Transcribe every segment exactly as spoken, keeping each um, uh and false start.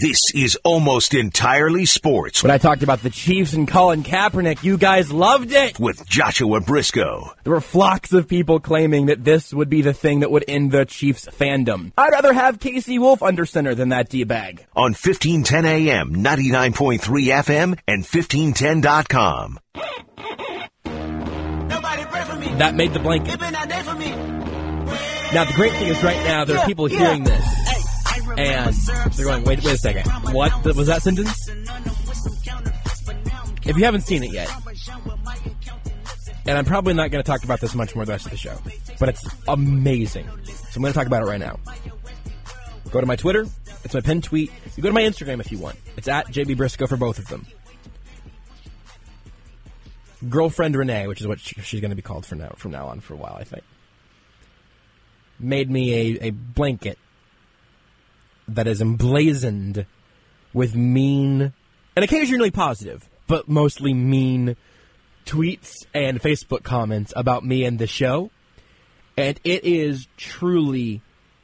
This is Almost Entirely Sports. When I talked about the Chiefs and Colin Kaepernick, you guys loved it! With Joshua Briscoe. There were flocks of people claiming that this would be the thing that would end the Chiefs fandom. I'd rather have Casey Wolf under center than that D-bag. On fifteen ten A M, ninety-nine point three F M, and fifteen ten dot com. That made the blanket. Now, the great thing is right now, there are people hearing this. And they're going, wait, wait a second. What was that sentence? If you haven't seen it yet, and I'm probably not going to talk about this much more the rest of the show, but it's amazing. So I'm going to talk about it right now. Go to my Twitter. It's my pinned tweet. You go to my Instagram if you want. It's at J B Briscoe for both of them. Girlfriend Renee, which is what she's going to be called from now, from now on for a while, I think, made me a, a blanket that is emblazoned with mean, and occasionally positive, but mostly mean tweets and Facebook comments about me and the show. And it is truly,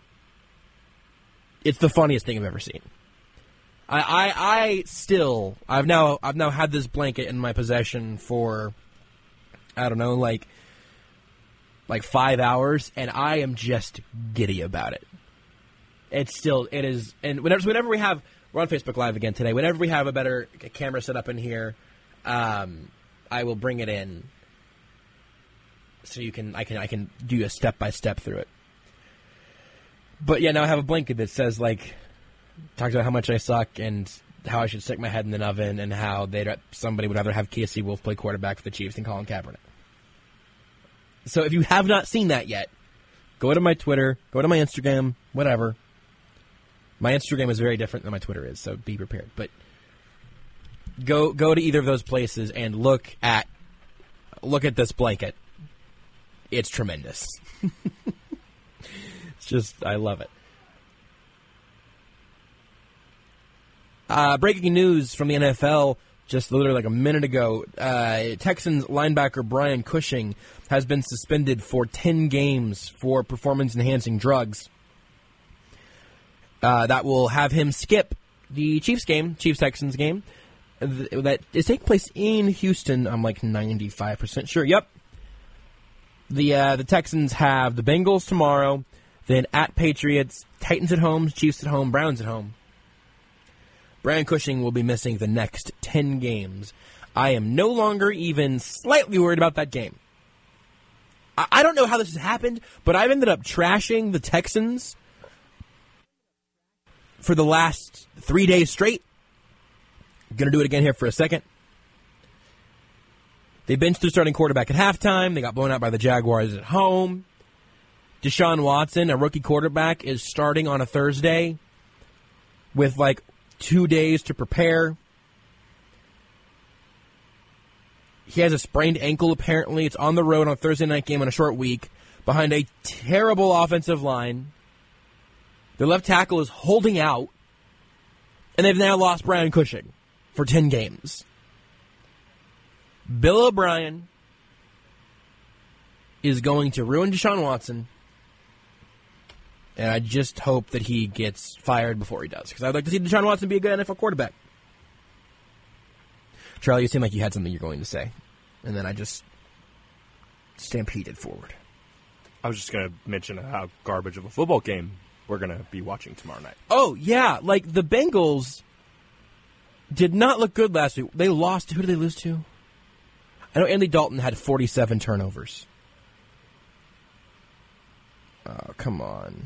it's the funniest thing I've ever seen. I, I, I still, I've now, I've now had this blanket in my possession for, I don't know, like, like five hours, and I am just giddy about it. It's still, it is, and whenever, whenever we have, we're on Facebook Live again today, whenever we have a better camera set up in here, um, I will bring it in so you can, I can, I can do a step-by-step through it. But yeah, now I have a blanket that says, like, talks about how much I suck and how I should stick my head in an oven and how they'd, somebody would rather have Casey Wolf play quarterback for the Chiefs than Colin Kaepernick. So if you have not seen that yet, go to my Twitter, go to my Instagram, whatever. My Instagram is very different than my Twitter is, so be prepared. But go go to either of those places and look at look at this blanket. It's tremendous. It's just, I love it. Uh, breaking news from the N F L just literally like a minute ago. Uh, Texans linebacker Brian Cushing has been suspended for ten games for performance-enhancing drugs. Uh, that will have him skip the Chiefs game, Chiefs-Texans game, th- that is taking place in Houston. I'm like ninety-five percent sure. Yep. The uh, the Texans have the Bengals tomorrow, then at Patriots, Titans at home, Chiefs at home, Browns at home. Brian Cushing will be missing the next ten games. I am no longer even slightly worried about that game. I, I don't know how this has happened, but I've ended up trashing the Texans for the last three days straight. I'm going to do it again here for a second. They benched their starting quarterback at halftime. They got blown out by the Jaguars at home. Deshaun Watson, a rookie quarterback, is starting on a Thursday with like two days to prepare. He has a sprained ankle, apparently. It's on the road on a Thursday night game on a short week behind a terrible offensive line. Their left tackle is holding out, and they've now lost Brian Cushing for ten games. Bill O'Brien is going to ruin Deshaun Watson, and I just hope that he gets fired before he does, because I'd like to see Deshaun Watson be a good N F L quarterback. Charlie, you seem like you had something you're going to say, and then I just stampeded forward. I was just going to mention how garbage of a football game we're going to be watching tomorrow night. Oh, yeah. Like, the Bengals did not look good last week. They lost. Who did they lose to? I know Andy Dalton had forty-seven turnovers. Oh, come on.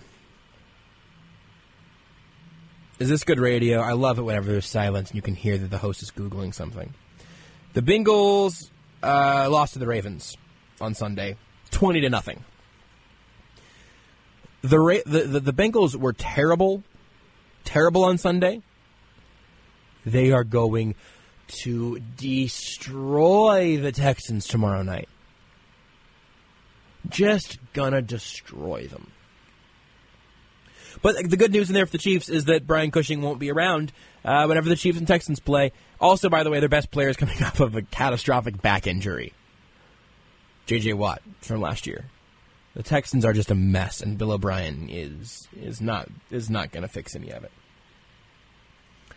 Is this good radio? I love it whenever there's silence and you can hear that the host is Googling something. The Bengals uh, lost to the Ravens on Sunday, twenty to nothing. The, Ra- the, the the Bengals were terrible, terrible on Sunday. They are going to destroy the Texans tomorrow night. Just gonna destroy them. But the good news in there for the Chiefs is that Brian Cushing won't be around uh, whenever the Chiefs and Texans play. Also, by the way, their best player is coming off of a catastrophic back injury. J J Watt from last year. The Texans are just a mess, and Bill O'Brien is is not is not going to fix any of it.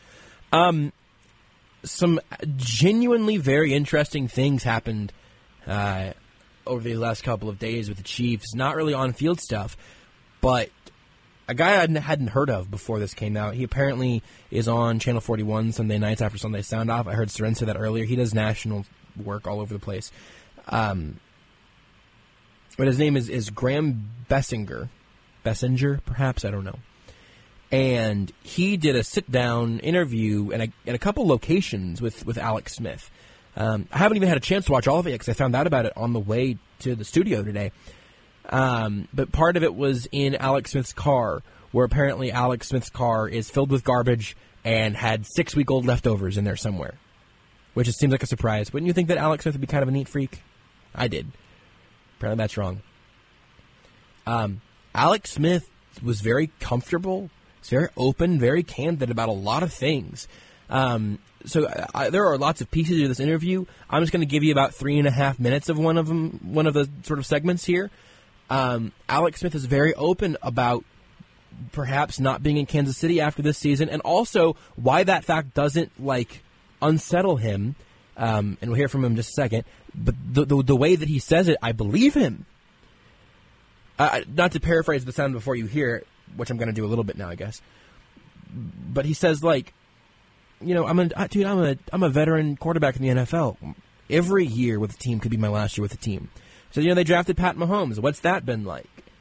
Um, some genuinely very interesting things happened uh, over the last couple of days with the Chiefs. Not really on-field stuff, but a guy I hadn't heard of before this came out. He apparently is on Channel forty-one Sunday nights after Sunday Sound Off. I heard Seren say that earlier. He does national work all over the place. Um, but his name is, is Graham Bessinger. Bessinger, perhaps? I don't know. And he did a sit-down interview in a, in a couple locations with, with Alex Smith. Um, I haven't even had a chance to watch all of it because I found out about it on the way to the studio today. Um, but part of it was in Alex Smith's car, where apparently Alex Smith's car is filled with garbage and had six-week-old leftovers in there somewhere, which just seems like a surprise. Wouldn't you think that Alex Smith would be kind of a neat freak? I did. Apparently that's wrong. Um, Alex Smith was very comfortable. He's very open, very candid about a lot of things. Um, so I, there are lots of pieces to this interview. I'm just going to give you about three and a half minutes of one of them, one of the sort of segments here. Um, Alex Smith is very open about perhaps not being in Kansas City after this season, and also why that fact doesn't like unsettle him. Um, and we'll hear from him in just a second. But the the, the way that he says it, I believe him. Uh, not to paraphrase the sound before you hear it, which I'm going to do a little bit now, I guess. But he says, like, you know, I'm a dude. I'm a I'm a veteran quarterback in the N F L. Every year with a team could be my last year with a team. So you know, they drafted Pat Mahomes. What's that been like?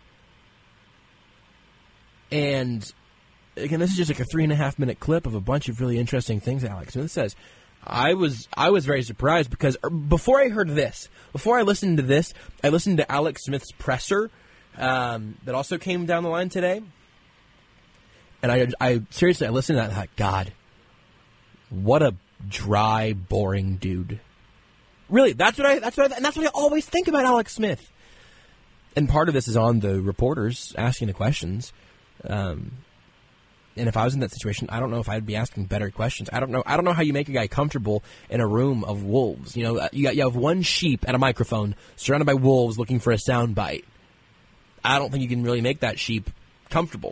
And again, this is just like a three and a half minute clip of a bunch of really interesting things Alex Smith says. I was I was very surprised because before I heard this, before I listened to this, I listened to Alex Smith's presser um, that also came down the line today. And I, I seriously, I listened to that and I thought, God, what a dry, boring dude. Really, that's what I, that's what I, and that's what I always think about Alex Smith. And part of this is on the reporters asking the questions. Um, and if I was in that situation, I don't know if I'd be asking better questions. I don't know. I don't know how you make a guy comfortable in a room of wolves. You know, you got, you have one sheep at a microphone surrounded by wolves looking for a sound bite. I don't think you can really make that sheep comfortable.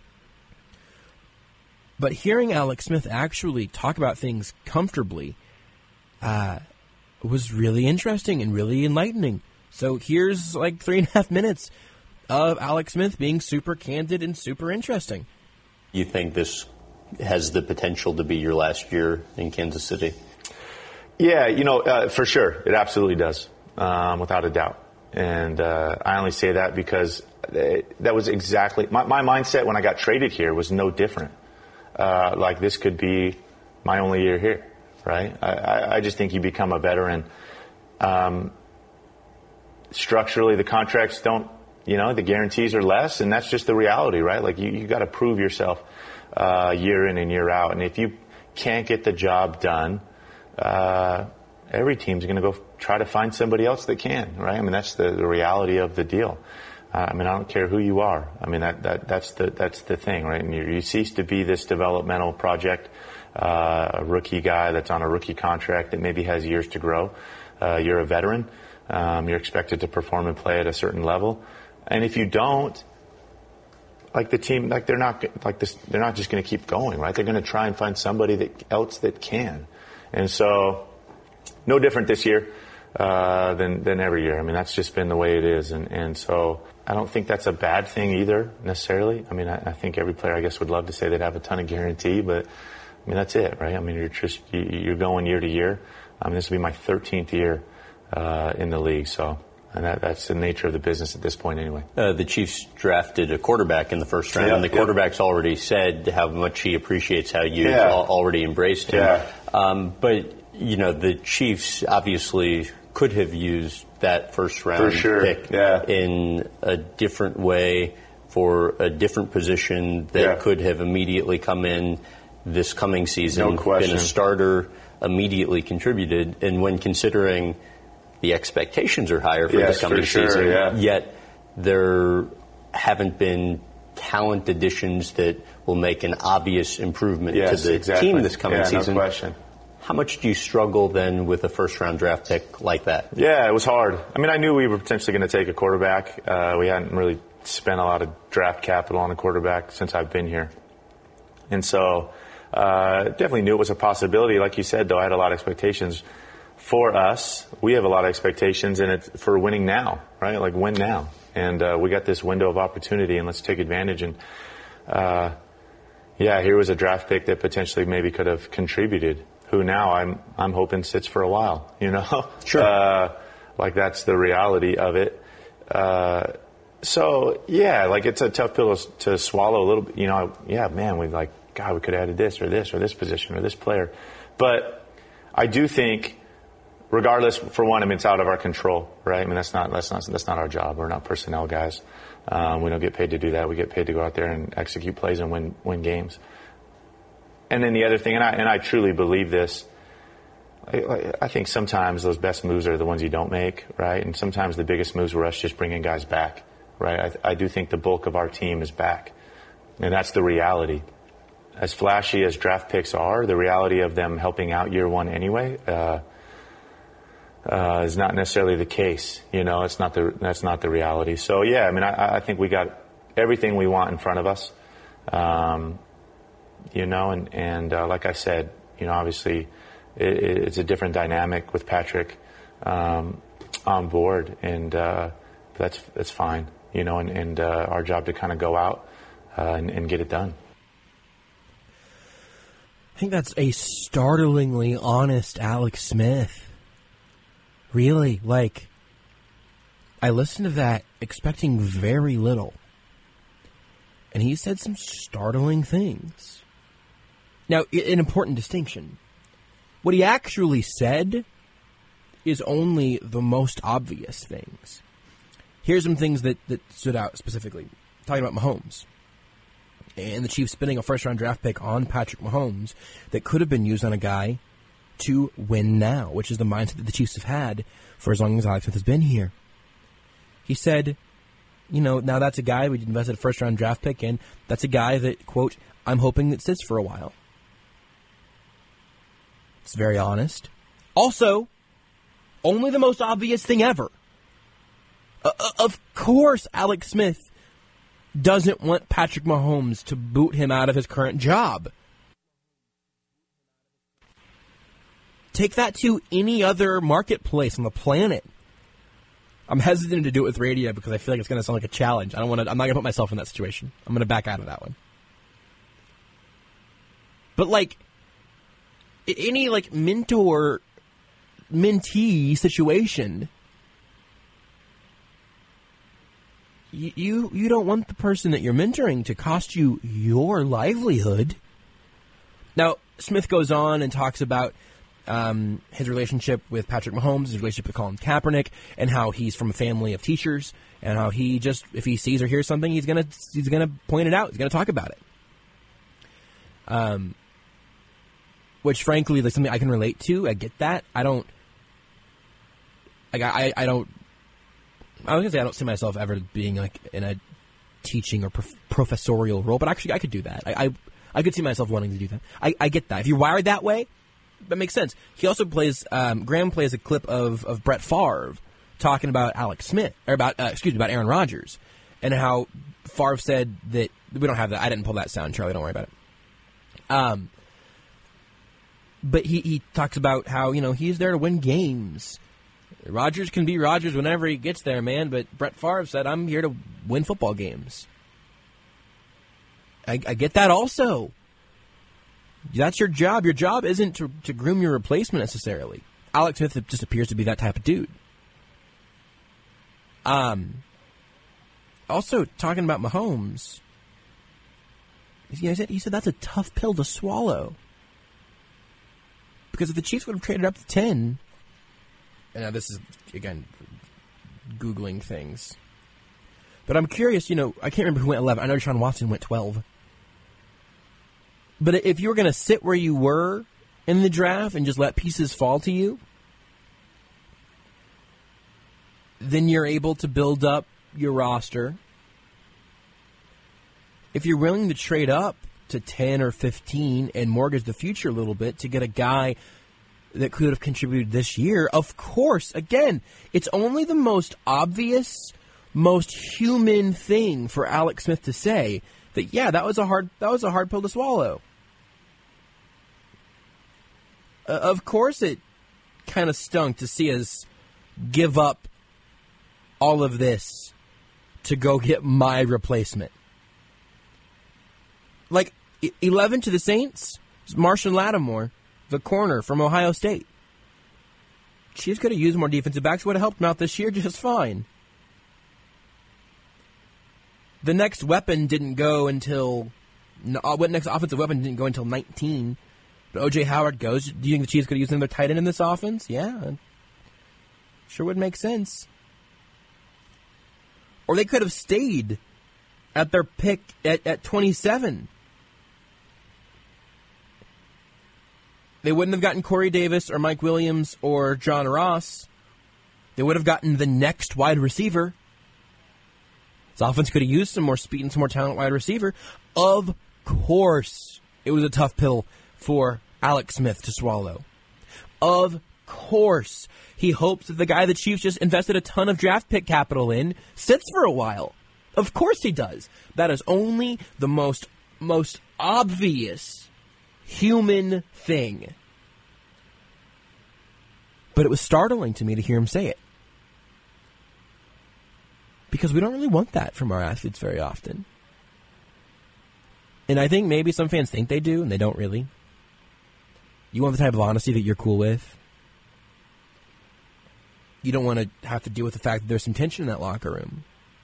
But hearing Alex Smith actually talk about things comfortably uh, was really interesting and really enlightening. So here's like three and a half minutes of Alex Smith being super candid and super interesting. You think this has the potential to be your last year in Kansas City? Yeah, you know, uh, for sure. It absolutely does, um, without a doubt. And uh, I only say that because it, that was exactly my, my mindset when I got traded here was no different. Uh, like this could be my only year here, right? I, I, I just think you become a veteran. Um, structurally, the contracts don't, you know, the guarantees are less, and that's just the reality, right? Like you, you got to prove yourself uh, year in and year out. And if you can't get the job done, uh, every team's going to go try to find somebody else that can, right? I mean, that's the, the reality of the deal. Uh, I mean, I don't care who you are. I mean, that, that that's the that's the thing, right? And you, you cease to be this developmental project, uh, a rookie guy that's on a rookie contract that maybe has years to grow. Uh, you're a veteran. Um, you're expected to perform and play at a certain level. And if you don't, like the team, like they're not like this, they're not just going to keep going, right? They're going to try and find somebody that else that can. And so, no different this year uh, than than every year. I mean, that's just been the way it is. And and so. I don't think that's a bad thing either, necessarily. I mean, I, I think every player, I guess, would love to say they'd have a ton of guarantee, but, I mean, that's it, right? I mean, you're just you're going year to year. I mean, this will be my thirteenth year uh, in the league, so and that, that's the nature of the business at this point anyway. Uh, the Chiefs drafted a quarterback in the first round, yeah, and the yeah. quarterback's already said how much he appreciates how you've yeah. al- already embraced him. Yeah. Um, but, you know, the Chiefs obviously could have used that first round sure. pick yeah. in a different way for a different position that yeah. could have immediately come in this coming season, no question. been a starter, immediately contributed, and when considering the expectations are higher for yes, this coming for sure, season, yeah. yet there haven't been talent additions that will make an obvious improvement yes, to the exactly. team this coming yeah, season. No question. How much do you struggle then with a first-round draft pick like that? Yeah, it was hard. I mean, I knew we were potentially going to take a quarterback. Uh, we hadn't really spent a lot of draft capital on a quarterback since I've been here. And so uh, definitely knew it was a possibility. Like you said, though, I had a lot of expectations for us. We have a lot of expectations in it for winning now, right? Like win now. And uh, we got this window of opportunity, and let's take advantage. And uh, yeah, here was a draft pick that potentially maybe could have contributed. Who now I'm I'm hoping sits for a while. You know, sure. Uh, like that's the reality of it. Uh, so yeah, like it's a tough pill to swallow a little bit. You know, yeah, man, we like God, we could have added this or this or this position or this player, but I do think. Regardless, for one, I mean, it's out of our control, right? I mean, that's not that's not that's not our job. We're not personnel guys. Um, we don't get paid to do that. We get paid to go out there and execute plays and win win games. And then the other thing, and I and I truly believe this. I, I think sometimes those best moves are the ones you don't make, right? And sometimes the biggest moves were us just bringing guys back, right? I, I do think the bulk of our team is back, and that's the reality. As flashy as draft picks are, the reality of them helping out year one anyway. Uh, Uh, is not necessarily the case, you know. It's not the that's not the reality. So yeah, I mean, I, I think we got everything we want in front of us, um, you know. And and uh, like I said, you know, obviously it, it's a different dynamic with Patrick um, on board, and uh, that's that's fine, you know. And, and uh, our job to kind of go out uh, and, and get it done. I think that's a startlingly honest Alex Smith. Really, like, I listened to that expecting very little. And he said some startling things. Now, an important distinction. What he actually said is only the most obvious things. Here's some things that, that stood out specifically. Talking about Mahomes. And the Chiefs spending a first-round draft pick on Patrick Mahomes that could have been used on a guy to win now, which is the mindset that the Chiefs have had for as long as Alex Smith has been here. He said, you know, now that's a guy we invested a first-round draft pick in. That's a guy that, quote, I'm hoping that sits for a while. It's very honest. Also, only the most obvious thing ever. Uh, of course, Alex Smith doesn't want Patrick Mahomes to boot him out of his current job. Take that to any other marketplace on the planet. I'm hesitant to do it with radio because I feel like it's going to sound like a challenge. I don't want to. I'm not going to put myself in that situation. I'm going to back out of that one. But like any like mentor mentee situation, you, you you don't want the person that you're mentoring to cost you your livelihood. Now, Smith goes on and talks about Um, his relationship with Patrick Mahomes, his relationship with Colin Kaepernick, and how he's from a family of teachers, and how he just, if he sees or hears something, he's gonna he's gonna point it out. He's gonna talk about it. Um, which frankly, like something I can relate to. I get that. I don't. Like I, I don't. I was gonna say I don't see myself ever being like in a teaching or prof- professorial role, but actually I could do that. I, I I could see myself wanting to do that. I, I get that. If you're wired that way, that makes sense. He also plays, um, Graham plays a clip of, of Brett Favre talking about Alex Smith, or about, uh, excuse me, about Aaron Rodgers, and how Favre said that, we don't have that, I didn't pull that sound, Charlie, don't worry about it. Um, but he, he talks about how, you know, he's there to win games. Rodgers can be Rodgers whenever he gets there, man, but Brett Favre said, I'm here to win football games. I, I get that also. That's your job. Your job isn't to, to groom your replacement necessarily. Alex Smith just appears to be that type of dude. Um. Also, talking about Mahomes, he said, he said that's a tough pill to swallow. Because if the Chiefs would have traded up to ten, and now this is, again, Googling things. But I'm curious, you know, I can't remember who went eleven. I know Deshaun Watson went twelve. But if you were going to sit where you were in the draft and just let pieces fall to you, then you're able to build up your roster. If you're willing to trade up to ten or fifteen and mortgage the future a little bit to get a guy that could have contributed this year, of course, again, it's only the most obvious, most human thing for Alex Smith to say that, yeah, that was a hard that was a hard pill to swallow. uh, of course it kind of stunk to see us give up all of this to go get my replacement. Like, eleven to the Saints, Marshon Lattimore, the corner from Ohio State. Chiefs could have used more defensive backs, would have helped them out this year just fine. The next weapon didn't go until... No, what next offensive weapon didn't go until nineteen. But O J Howard goes. Do you think the Chiefs could have used another tight end in this offense? Yeah. Sure would make sense. Or they could have stayed at their pick at, at twenty-seven. They wouldn't have gotten Corey Davis or Mike Williams or John Ross. They would have gotten the next wide receiver. This offense could have used some more speed and some more talent wide receiver. Of course, it was a tough pill for Alex Smith to swallow. Of course, he hopes that the guy the Chiefs just invested a ton of draft pick capital in sits for a while. Of course he does. That is only the most, most obvious human thing. But it was startling to me to hear him say it. Because we don't really want that from our athletes very often. And I think maybe some fans think they do, and they don't really. You want the type of honesty that you're cool with. You don't want to have to deal with the fact that there's some tension in that locker room.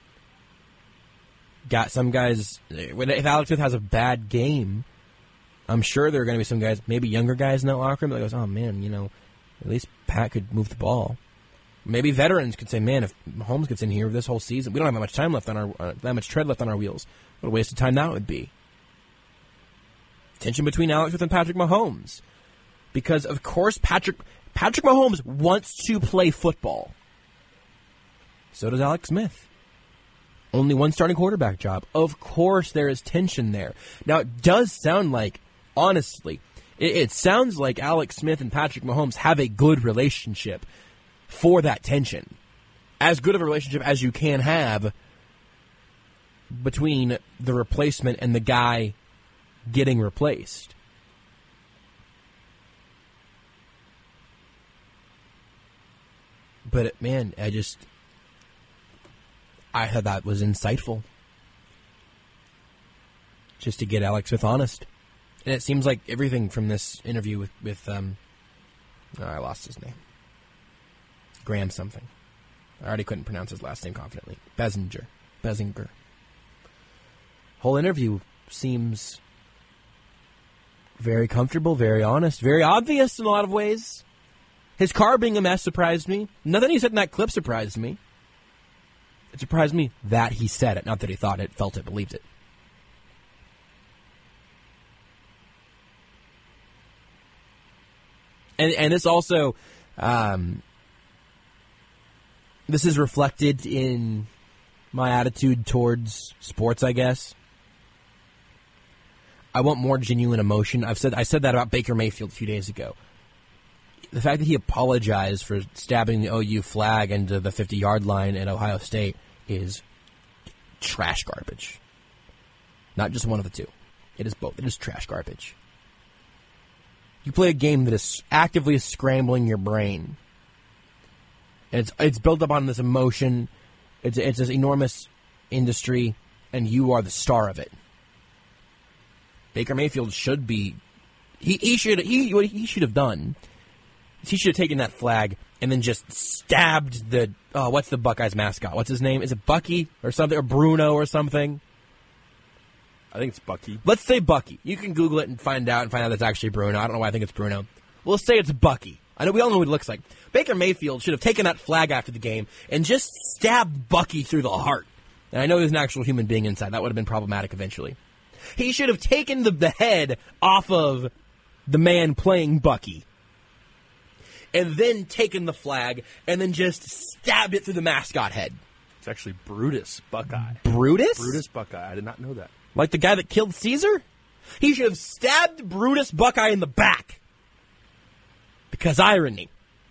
Got some guys, if Alex Smith has a bad game, I'm sure there are going to be some guys, maybe younger guys in that locker room that goes, oh man, you know, at least Pat could move the ball. Maybe veterans could say, man, if Mahomes gets in here this whole season, we don't have that much time left on our, uh, that much tread left on our wheels. What a waste of time that would be. Tension between Alex Smith and Patrick Mahomes. Because, of course, Patrick Patrick Mahomes wants to play football. So does Alex Smith. Only one starting quarterback job. Of course there is tension there. Now, it does sound like, honestly, it, it sounds like Alex Smith and Patrick Mahomes have a good relationship for that tension. As good of a relationship as you can have between the replacement and the guy getting replaced. But, man, I just... I thought that was insightful. Just to get Alex Smith honest. And it seems like everything from this interview with... with um, oh, I lost his name. Graham something. I already couldn't pronounce his last name confidently. Bessinger. Bessinger. Whole interview seems very comfortable, very honest, very obvious in a lot of ways. His car being a mess surprised me. Nothing he said in that clip surprised me. It surprised me that he said it, not that he thought it, felt it, believed it. And and this also, um, this is reflected in my attitude towards sports, I guess. I want more genuine emotion. I've said I said that about Baker Mayfield a few days ago. The fact that he apologized for stabbing the O U flag into the fifty-yard line at Ohio State is trash garbage. Not just one of the two. It is both. It is trash garbage. You play a game that is actively scrambling your brain. And it's it's built up on this emotion. It's it's this enormous industry, and you are the star of it. Baker Mayfield should be. He he should he what he should have done. He should have taken that flag and then just stabbed the oh what's the Buckeyes mascot? What's his name? Is it Bucky or something or Bruno or something? I think it's Bucky. Let's say Bucky. You can Google it and find out and find out it's actually Bruno. I don't know why I think it's Bruno. We'll say it's Bucky. I know we all know what it looks like. Baker Mayfield should have taken that flag after the game and just stabbed Bucky through the heart. And I know there's an actual human being inside. That would have been problematic eventually. He should have taken the, the head off of the man playing Bucky. And then taken the flag and then just stabbed it through the mascot head. It's actually Brutus Buckeye. Brutus? Brutus Buckeye. I did not know that. Like the guy that killed Caesar? He should have stabbed Brutus Buckeye in the back. Because irony.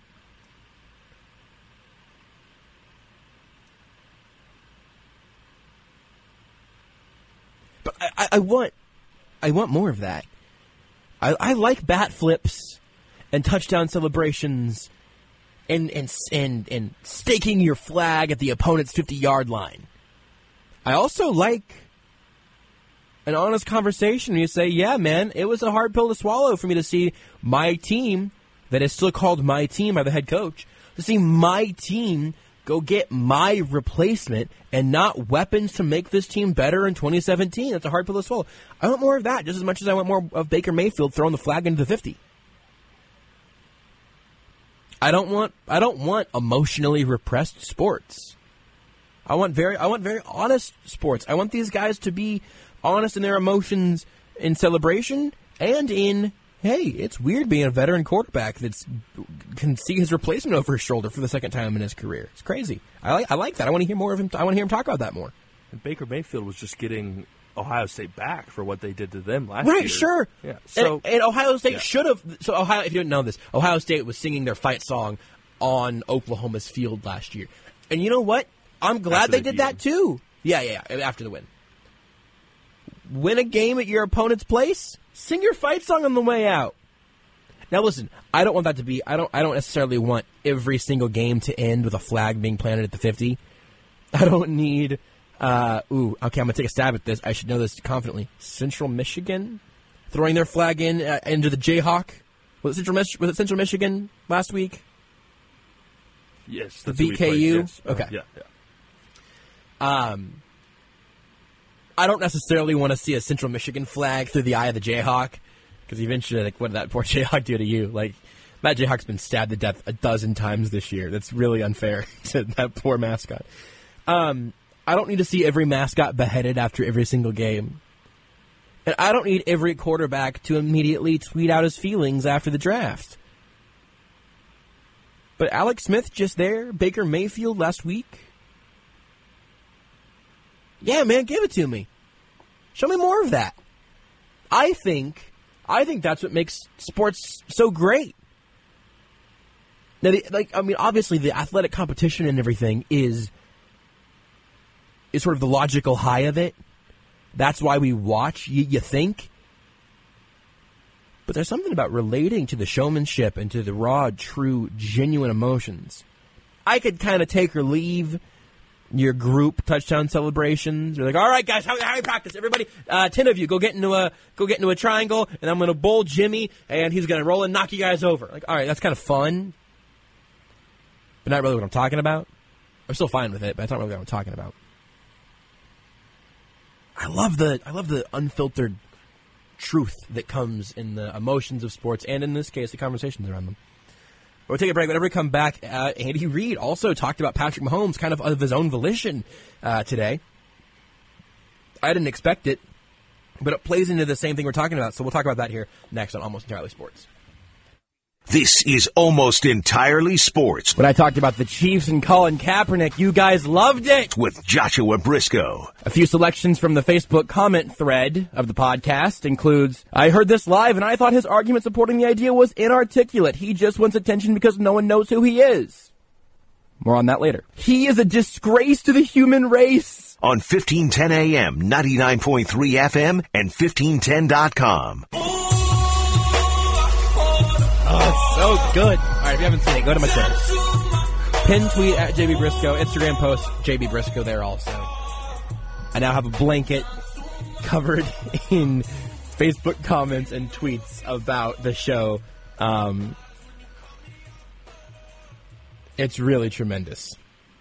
But I, I, I want I want more of that. I, I like bat flips and touchdown celebrations and and and, and staking your flag at the opponent's fifty-yard line. I also like an honest conversation where you say, yeah, man, it was a hard pill to swallow for me to see my team, that is still called my team by the head coach, to see my team go get my replacement and not weapons to make this team better in twenty seventeen. That's a hard pill to swallow. I want more of that just as much as I want more of Baker Mayfield throwing the flag into the fifty. I don't want I don't want emotionally repressed sports. I want very I want very honest sports. I want these guys to be honest in their emotions in celebration and in, hey, it's weird being a veteran quarterback that's can see his replacement over his shoulder for the second time in his career. It's crazy. I like I like that. I want to hear more of him. I want to hear him talk about that more. And Baker Mayfield was just getting Ohio State back for what they did to them last right, year. Right, sure. Yeah. So and, and Ohio State yeah. should have. So Ohio, if you didn't know this, Ohio State was singing their fight song on Oklahoma's field last year. And you know what? I'm glad After they, they did that them. too. Yeah, yeah, yeah. After the win, win a game at your opponent's place. Sing your fight song on the way out. Now listen, I don't want that to be. I don't. I don't necessarily want every single game to end with a flag being planted at the fifty. I don't need. Uh, ooh, okay. I'm gonna take a stab at this. I should know this confidently. Central Michigan throwing their flag in uh, into the Jayhawk. Was it Central? Mich- was it Central Michigan last week? Yes, the that's who we B K U. played, yes. Okay. Uh, yeah, yeah. Um, I don't necessarily want to see a Central Michigan flag through the eye of the Jayhawk, because eventually, like, what did that poor Jayhawk do to you? Like, that Jayhawk's been stabbed to death a dozen times this year. That's really unfair to that poor mascot. Um, I don't need to see every mascot beheaded after every single game. And I don't need every quarterback to immediately tweet out his feelings after the draft. But Alex Smith just there, Baker Mayfield last week. Yeah, man, give it to me. Show me more of that. I think, I think that's what makes sports so great. Now, the, like, I mean, obviously, the athletic competition and everything is is sort of the logical high of it. That's why we watch. You, you think. But there's something about relating to the showmanship and to the raw, true, genuine emotions. I could kind of take or leave your group touchdown celebrations. You're like, all right, guys, how, how do you practice? Everybody, uh, ten of you, go get into a go get into a triangle, and I'm going to bowl Jimmy, and he's going to roll and knock you guys over. Like, all right, that's kind of fun, but not really what I'm talking about. I'm still fine with it, but that's not really what I'm talking about. I love the I love the unfiltered truth that comes in the emotions of sports, and in this case, the conversations around them. We'll take a break. Whenever we come back, uh, Andy Reid also talked about Patrick Mahomes kind of of his own volition uh, today. I didn't expect it, but it plays into the same thing we're talking about, so we'll talk about that here next on Almost Entirely Sports. This is Almost Entirely Sports. When I talked about the Chiefs and Colin Kaepernick, you guys loved it. With Joshua Briscoe. A few selections from the Facebook comment thread of the podcast includes, I heard this live and I thought his argument supporting the idea was inarticulate. He just wants attention because no one knows who he is. More on that later. He is a disgrace to the human race. On fifteen ten A M, ninety-nine point three F M, and fifteen ten dot com. Oh, it's so good. All right, if you haven't seen it, go to my Twitter. Pin tweet at J B Briscoe. Instagram post, J B Briscoe there also. I now have a blanket covered in Facebook comments and tweets about the show. Um, it's really tremendous.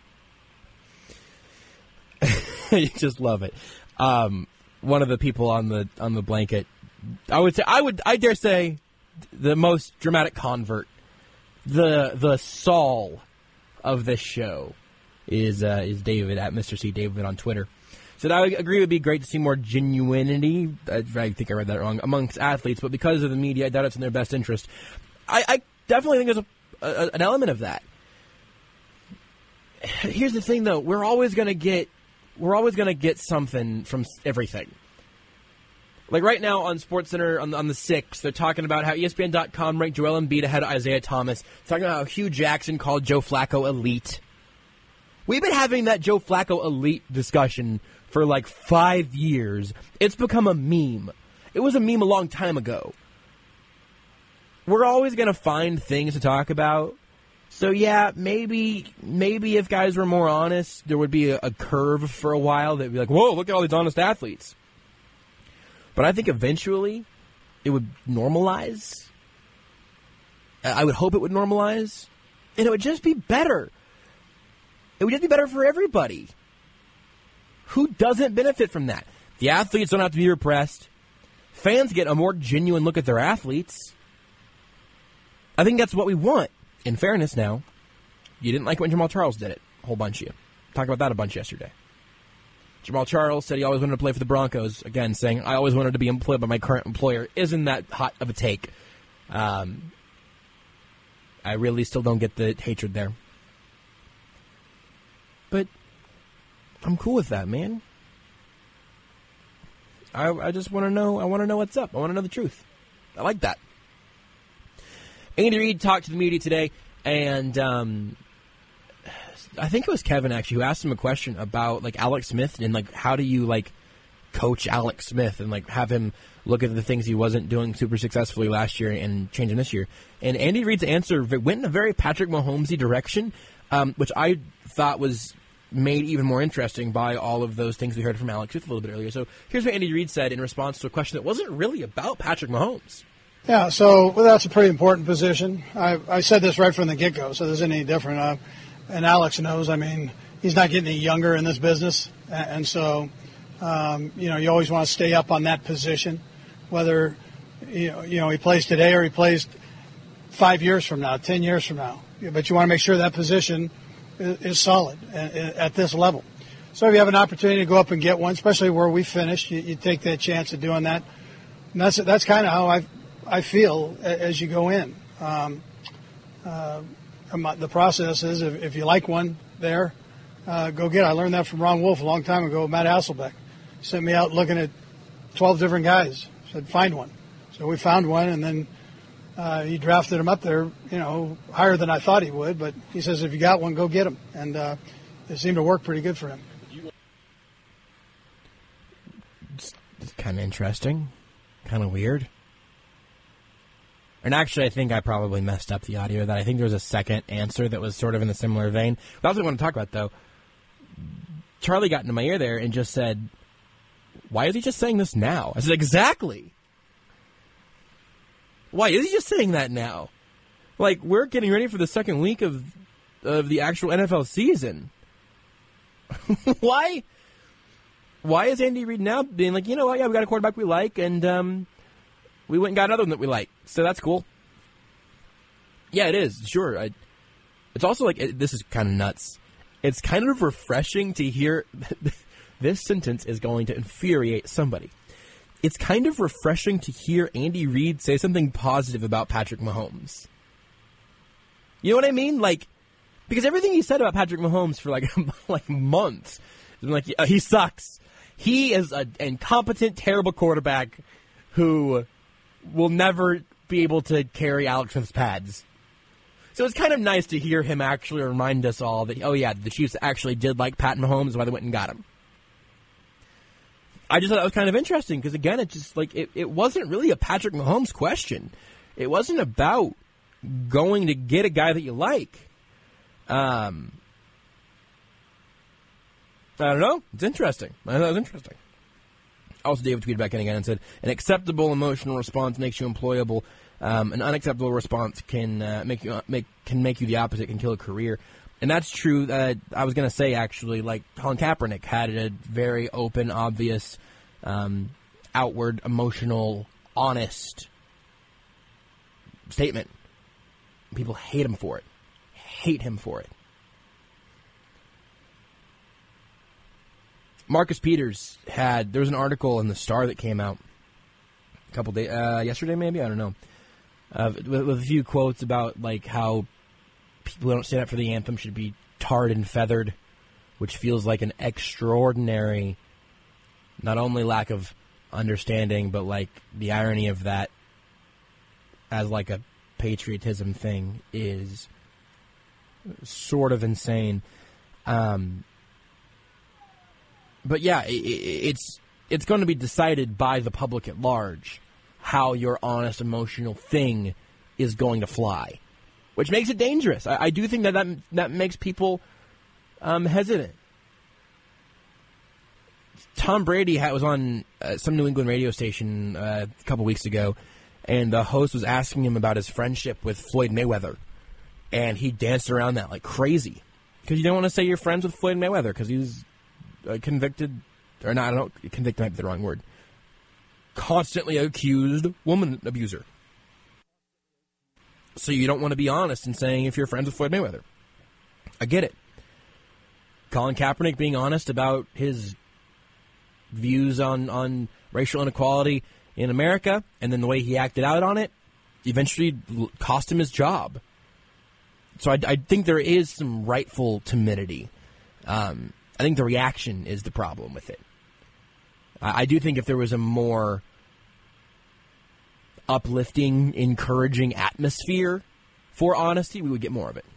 You just love it. Um, one of the people on the on the blanket, I would say, I would, I dare say, the most dramatic convert, the the Saul of this show is uh, is David at Mister C David on Twitter. So I agree it would be great to see more genuinity. I, I think I read that wrong amongst athletes, but because of the media, I doubt it's in their best interest. I, I definitely think there's a, a, an element of that. Here's the thing, though: we're always going to get we're always going to get something from everything. Like right now on SportsCenter on, on the sixth, they're talking about how E S P N dot com ranked Joel Embiid ahead of Isaiah Thomas. Talking about how Hugh Jackson called Joe Flacco elite. We've been having that Joe Flacco elite discussion for like five years. It's become a meme. It was a meme a long time ago. we're always going to find things to talk about. So, yeah, maybe maybe if guys were more honest, there would be a, a curve for a while that would be like, whoa, look at all these honest athletes. But I think eventually it would normalize. I would hope it would normalize. And it would just be better. It would just be better for everybody. Who doesn't benefit from that? The athletes don't have to be repressed. Fans get a more genuine look at their athletes. I think that's what we want. In fairness now, you didn't like when Jamal Charles did it. A whole bunch of you. Talked about that a bunch yesterday. Jamal Charles said he always wanted to play for the Broncos. Again, saying, I always wanted to be employed by my current employer. Isn't that hot of a take? Um, I really still don't get the hatred there. But I'm cool with that, man. I, I just want to know. I want to know what's up. I want to know the truth. I like that. Andy Reid talked to the media today, and um, I think it was Kevin actually who asked him a question about like Alex Smith and like how do you like coach Alex Smith and like have him look at the things he wasn't doing super successfully last year and change him this year. And Andy Reid's answer went in a very Patrick Mahomes-y direction, um, which I thought was made even more interesting by all of those things we heard from Alex Smith a little bit earlier. So here's what Andy Reid said in response to a question that wasn't really about Patrick Mahomes. Yeah, so well, that's a pretty important position. I, I said this right from the get-go, so this isn't any different. Uh, and Alex knows, I mean, he's not getting any younger in this business. And, and so, um, you know, you always want to stay up on that position, whether, you know, you know, he plays today or he plays five years from now, ten years from now. But you want to make sure that position is, is solid at, at this level. So if you have an opportunity to go up and get one, especially where we finished, you, you take that chance of doing that. And that's, that's kind of how I've, I feel as you go in. Um, uh, the process is if, if you like one there, uh, go get it. I learned that from Ron Wolf a long time ago. Matt Hasselbeck sent me out looking at twelve different guys. Said, find one. So we found one, and then uh, he drafted him up there, you know, higher than I thought he would. But he says, if you got one, go get him. And uh, it seemed to work pretty good for him. It's, it's kind of interesting, kind of weird. And actually, I think I probably messed up the audio of that. I think there was a second answer that was sort of in a similar vein. That's what I want to talk about, though. Charlie got into my ear there and just said, why is he just saying this now? I said, exactly. Why is he just saying that now? Like, we're getting ready for the second week of of the actual N F L season. Why? Why is Andy Reid now being like, you know what, yeah, we got a quarterback we like, and um, we went and got another one that we like, so that's cool. Yeah, it is, sure. I, it's also like, it, this is kind of nuts. It's kind of refreshing to hear, this sentence is going to infuriate somebody. It's kind of refreshing to hear Andy Reid say something positive about Patrick Mahomes. You know what I mean? Like, because everything he said about Patrick Mahomes for like, like months, like, uh, he sucks. He is an incompetent, terrible quarterback who will never be able to carry Alex Smith's pads. So it's kind of nice to hear him actually remind us all that, oh yeah, the Chiefs actually did like Pat Mahomes, why they went and got him. I just thought that was kind of interesting because, again, it just like it, it wasn't really a Patrick Mahomes question. It wasn't about going to get a guy that you like. Um, I don't know. It's interesting. I thought it was interesting. Also, David tweeted back in again and said, an acceptable emotional response makes you employable. Um, an unacceptable response can uh, make you make can make you the opposite, can kill a career. And that's true. Uh, I was going to say, actually, like Colin Kaepernick had a very open, obvious, um, outward, emotional, honest statement. People hate him for it. Hate him for it. Marcus Peters had, there was an article in the Star that came out a couple days, uh, yesterday maybe, I don't know, uh, with, with a few quotes about like how people who don't stand up for the anthem should be tarred and feathered, which feels like an extraordinary, not only lack of understanding, but like the irony of that as like a patriotism thing is sort of insane. Um, but yeah, it, it's it's going to be decided by the public at large how your honest, emotional thing is going to fly, which makes it dangerous. I, I do think that that, that makes people um, hesitant. Tom Brady had, was on uh, some New England radio station uh, a couple weeks ago, and the host was asking him about his friendship with Floyd Mayweather, and he danced around that like crazy because you don't want to say you're friends with Floyd Mayweather because he's a convicted, or not, I don't know, convicted might be the wrong word, constantly accused woman abuser. So you don't want to be honest in saying if you're friends with Floyd Mayweather. I get it. Colin Kaepernick being honest about his views on, on racial inequality in America, and then the way he acted out on it, eventually cost him his job. So I, I think there is some rightful timidity. Um, I think the reaction is the problem with it. I, I do think if there was a more uplifting, encouraging atmosphere for honesty, we would get more of it.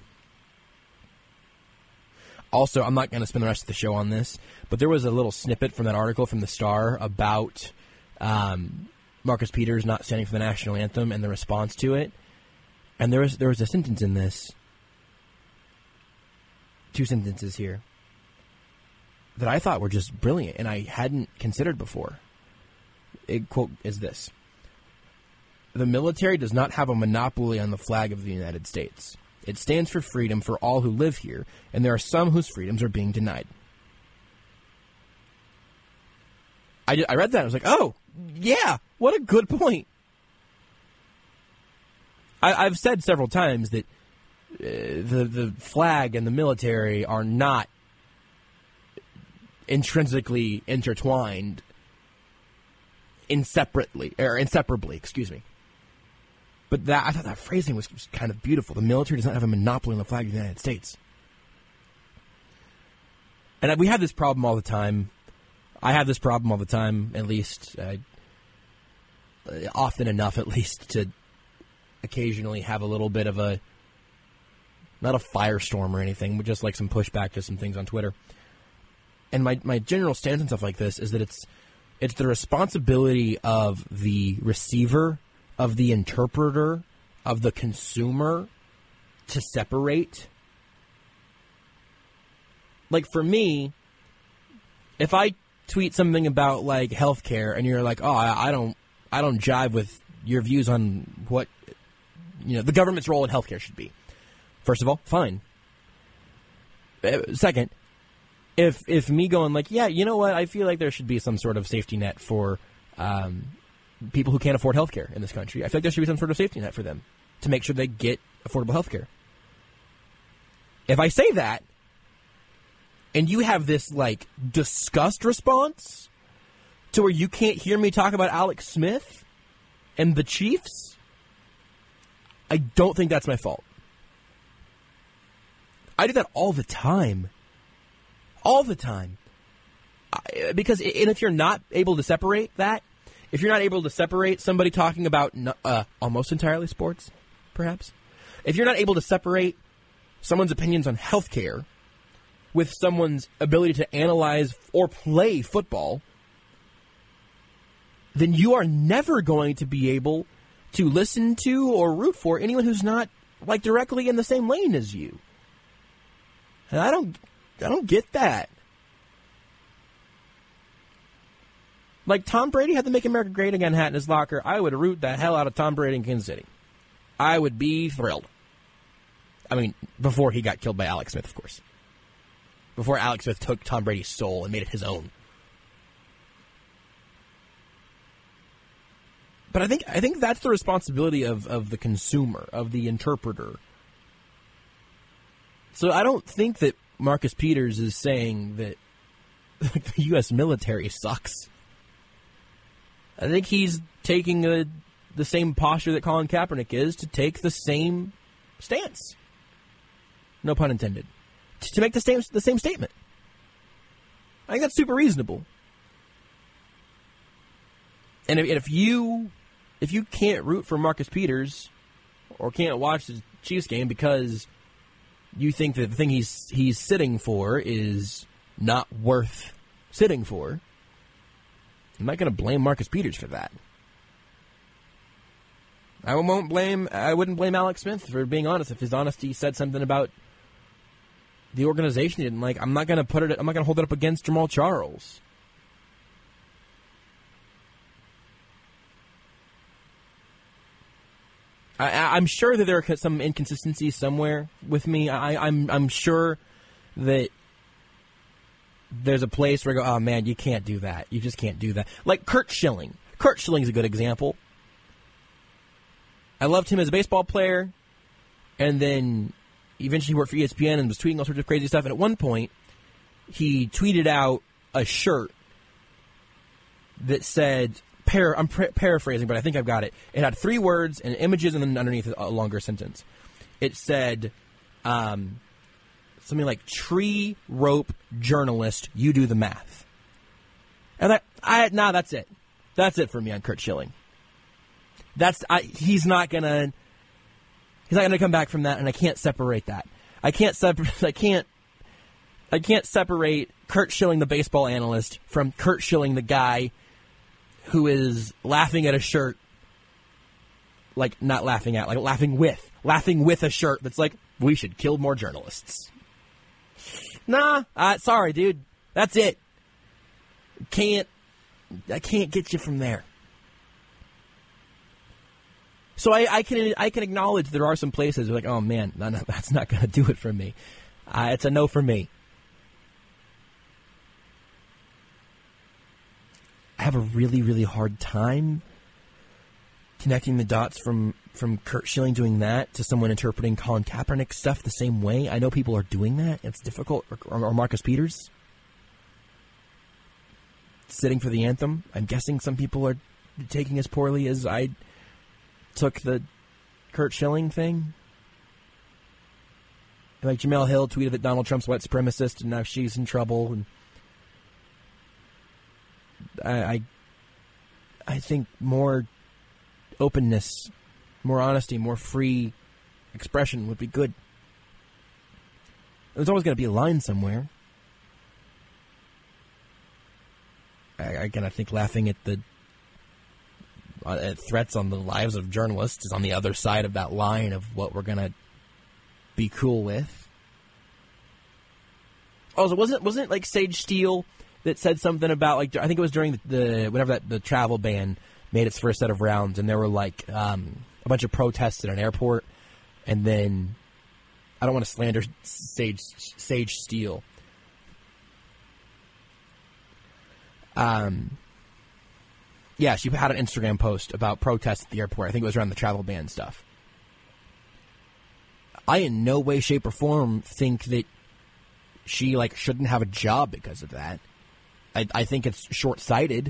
Also, I'm not going to spend the rest of the show on this, but there was a little snippet from that article from the Star about um, Marcus Peters not standing for the national anthem and the response to it. And there was there was a sentence in this, two sentences here, that I thought were just brilliant and I hadn't considered before. It, quote, is this: "The military does not have a monopoly on the flag of the United States. It stands for freedom for all who live here, and there are some whose freedoms are being denied." I, I read that, I was like, oh, yeah, what a good point. I, I've said several times that uh, the, the flag and the military are not intrinsically intertwined inseparably, or inseparably, excuse me. But that I thought that phrasing was kind of beautiful. The military does not have a monopoly on the flag of the United States. And we have this problem all the time. I have this problem all the time, at least, uh, often enough, at least, to occasionally have a little bit of a, not a firestorm or anything, but just like some pushback to some things on Twitter. And my, my general stance on stuff like this is that it's it's the responsibility of the receiver, of the interpreter, of the consumer to separate. Like for me, if I tweet something about like healthcare and you're like, oh, I, I don't, I don't jive with your views on what, you know, the government's role in healthcare should be. First of all, fine. Second, if if me going like, yeah, you know what, I feel like there should be some sort of safety net for um, people who can't afford health care in this country. I feel like there should be some sort of safety net for them to make sure they get affordable health care. If I say that, and you have this, like, disgust response to where you can't hear me talk about Alex Smith and the Chiefs, I don't think that's my fault. I do that all the time. All the time. I, because, and if you're not able to separate that, if you're not able to separate somebody talking about uh, almost entirely sports, perhaps, if you're not able to separate someone's opinions on healthcare with someone's ability to analyze or play football, then you are never going to be able to listen to or root for anyone who's not, like, directly in the same lane as you. And I don't, I don't get that. Like, Tom Brady had the Make America Great Again hat in his locker. I would root the hell out of Tom Brady in Kansas City. I would be thrilled. I mean, before he got killed by Alex Smith, of course. Before Alex Smith took Tom Brady's soul and made it his own. But I think I think that's the responsibility of, of the consumer, of the interpreter. So I don't think that Marcus Peters is saying that the U S military sucks. I think he's taking a, the same posture that Colin Kaepernick is, to take the same stance. No pun intended. To make the same the same statement. I think that's super reasonable. And if, if you if you can't root for Marcus Peters or can't watch the Chiefs game because you think that the thing he's he's sitting for is not worth sitting for, I'm not going to blame Marcus Peters for that. I won't blame. I wouldn't blame Alex Smith for being honest. If his honesty said something about the organization he didn't like, I'm not going to put it. I'm not going to hold it up against Jamal Charles. I, I'm sure that there are some inconsistencies somewhere with me. I, I'm I'm sure that there's a place where I go, oh man, you can't do that. You just can't do that. Like Curt Schilling. Curt Schilling's a good example. I loved him as a baseball player, and then eventually he worked for E S P N and was tweeting all sorts of crazy stuff. And at one point, he tweeted out a shirt that said, par- I'm par- paraphrasing, but I think I've got it. It had three words and images, and then underneath a longer sentence. It said um, something like, tree rope journalist, you do the math. And I, I nah, that's it. That's it for me on Curt Schilling. That's I, he's not gonna he's not gonna come back from that, and I can't separate that. I can't separate. I can't. I can't separate Curt Schilling, the baseball analyst, from Curt Schilling, the guy who is laughing at a shirt, like not laughing at, like laughing with, laughing with a shirt that's like, we should kill more journalists. Nah, uh, sorry, dude. That's it. Can't. I can't get you from there. So I, I can I can acknowledge there are some places where like, oh man, no, no, that's not going to do it for me. Uh, it's a no for me. I have a really, really hard time connecting the dots from, from Curt Schilling doing that to someone interpreting Colin Kaepernick stuff the same way. I know people are doing that. It's difficult. Or, or Marcus Peters sitting for the anthem. I'm guessing some people are taking as poorly as I took the Curt Schilling thing. Like Jamel Hill tweeted that Donald Trump's white supremacist and now she's in trouble. And I, I, I think more openness, more honesty, more free expression would be good. There's always going to be a line somewhere. I, again, I think laughing at the uh, threats on the lives of journalists is on the other side of that line of what we're going to be cool with. Also, wasn't wasn't it like Sage Steele that said something about, like, I think it was during the, the whenever that the travel ban made its first set of rounds, and there were like um, a bunch of protests at an airport, and then I don't want to slander Sage Sage Steele. Um. Yeah, she had an Instagram post about protests at the airport. I think it was around the travel ban stuff. I in no way, shape, or form think that she like shouldn't have a job because of that. I, I think it's short-sighted.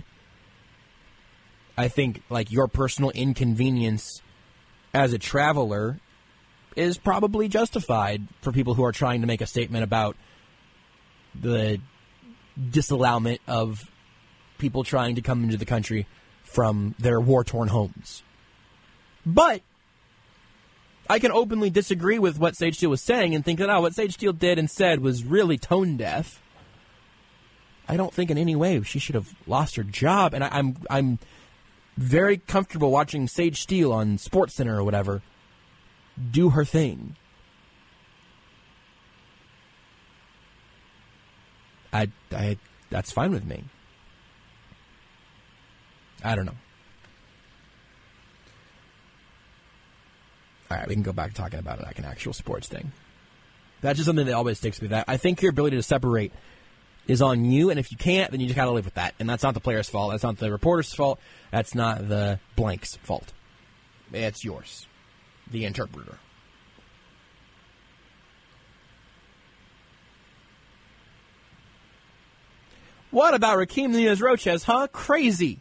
I think like your personal inconvenience as a traveler is probably justified for people who are trying to make a statement about the disallowment of people trying to come into the country from their war-torn homes. But I can openly disagree with what Sage Steele was saying and think that, oh, what Sage Steele did and said was really tone-deaf. I don't think in any way she should have lost her job, and I, I'm I'm very comfortable watching Sage Steele on SportsCenter or whatever do her thing. I, I that's fine with me. I don't know. All right, we can go back to talking about it like an actual sports thing. That's just something that always sticks with me. That I think your ability to separate is on you, and if you can't, then you just got to live with that. And that's not the player's fault. That's not the reporter's fault. That's not the blank's fault. It's yours, the interpreter. What about Rakeem Nunez-Roches, huh? Crazy.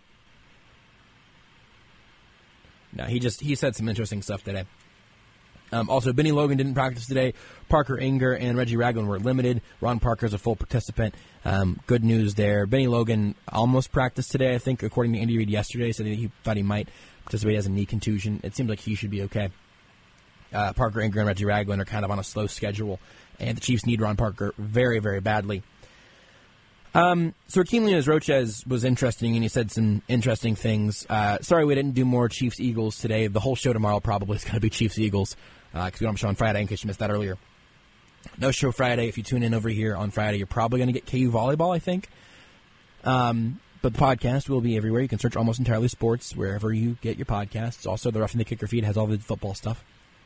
No, he just he said some interesting stuff today. Um, also, Benny Logan didn't practice today. Parker Enger and Reggie Ragland were limited. Ron Parker's a full participant. Um, good news there. Benny Logan almost practiced today, I think, according to Andy Reid yesterday. Said he thought he might participate as a knee contusion. It seems like he should be okay. Uh, Parker Enger and Reggie Ragland are kind of on a slow schedule, and the Chiefs need Ron Parker very, very badly. Um, so Rakeem Leonidas-Roches was interesting, and he said some interesting things. Uh, sorry we didn't do more Chiefs-Eagles today. The whole show tomorrow probably is going to be Chiefs-Eagles because uh, we don't have a show on Friday in case you missed that earlier. No show Friday. If you tune in over here on Friday, you're probably going to get K U Volleyball, I think. Um, but the podcast will be everywhere. You can search Almost Entirely Sports wherever you get your podcasts. Also, the Roughing the Kicker feed has all the football stuff.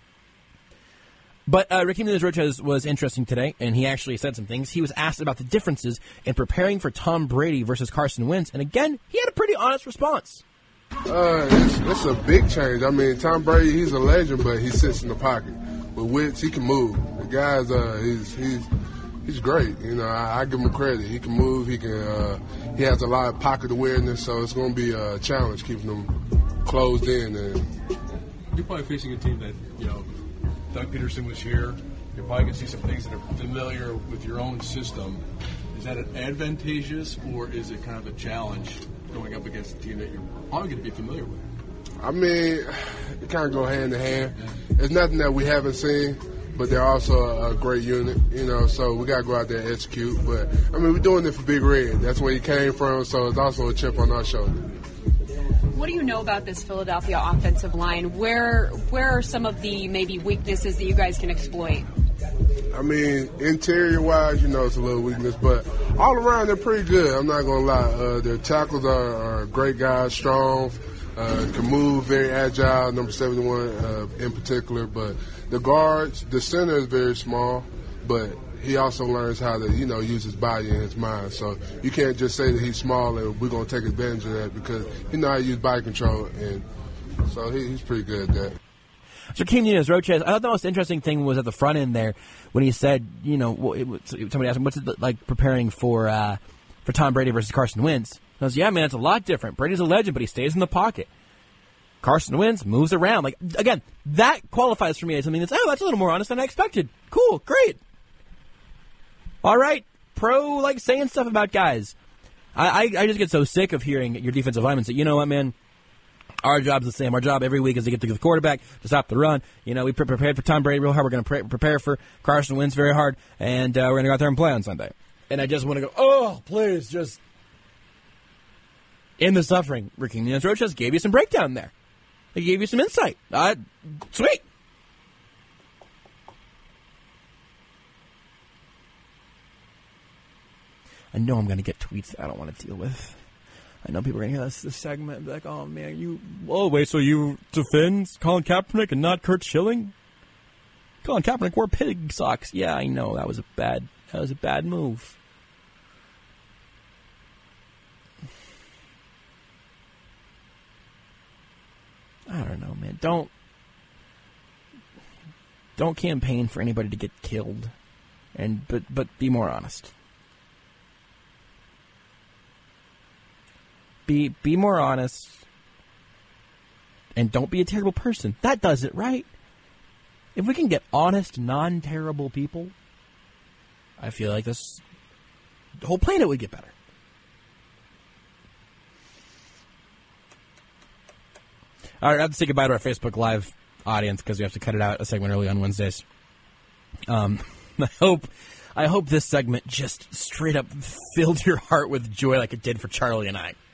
But uh, Rakeem Leonidas-Roches was interesting today, and he actually said some things. He was asked about the differences in preparing for Tom Brady versus Carson Wentz, and again, he had a pretty honest response. Uh, it's, it's a big change. I mean, Tom Brady, he's a legend, but he sits in the pocket. With Wentz, he can move. The guy's, uh, he's he's he's great. You know, I, I give him credit. He can move. He can. Uh, he has a lot of pocket awareness, so it's going to be a challenge keeping him closed in. And you're probably facing a team that, you know, Doug Peterson was here. You're probably going to see some things that are familiar with your own system. Is that advantageous, or is it kind of a challenge going up against a team that you're probably going to be familiar with? I mean, it kind of go hand in hand. It's nothing that we haven't seen, but they're also a, a great unit, you know, so we got to go out there and execute. But, I mean, we're doing it for Big Red. That's where he came from, so it's also a chip on our shoulder. What do you know about this Philadelphia offensive line? Where where are some of the maybe weaknesses that you guys can exploit? I mean, interior-wise, you know, it's a little weakness, but all around they're pretty good. I'm not going to lie. Uh, their tackles are, are great guys, strong, uh, can move, very agile, number seventy-one uh, in particular. But the guards, the center is very small, but he also learns how to, you know, use his body and his mind. So you can't just say that he's small and we're going to take advantage of that because he knows how to use body control, and so he, he's pretty good at that. So Rakeem Leonidas-Roches, I thought the most interesting thing was at the front end there when he said, you know, it, somebody asked him, what's it like preparing for uh, for Tom Brady versus Carson Wentz? I was, yeah, man, it's a lot different. Brady's a legend, but he stays in the pocket. Carson Wentz moves around. Like, again, that qualifies for me as something that's, oh, that's a little more honest than I expected. Cool, great. All right, pro, like, saying stuff about guys. I, I, I just get so sick of hearing your defensive linemen say, you know what, man, our job's the same. Our job every week is to get to the quarterback, to stop the run. You know, we pre- prepared for Tom Brady real hard. We're going to pre- prepare for Carson Wentz very hard, and uh, we're going to go out there and play on Sunday. And I just want to go, oh, please, just in the suffering. Rakeem Leonidas-Roches gave you some breakdown there. He gave you some insight. Uh, sweet. I know I'm going to get tweets that I don't want to deal with. I know people are going to hear this, this segment and be like, oh, man, you... Oh, wait, so you defend Colin Kaepernick and not Curt Schilling? Colin Kaepernick wore pig socks. Yeah, I know. That was a bad, that was a bad move. I don't know, man. Don't... Don't campaign for anybody to get killed. And but But be more honest. Be be more honest, and don't be a terrible person. That does it, right? If we can get honest, non-terrible people, I feel like this the whole planet would get better. All right, I have to say goodbye to our Facebook Live audience because we have to cut it out a segment early on Wednesdays. Um, I hope I hope this segment just straight up filled your heart with joy like it did for Charlie and I.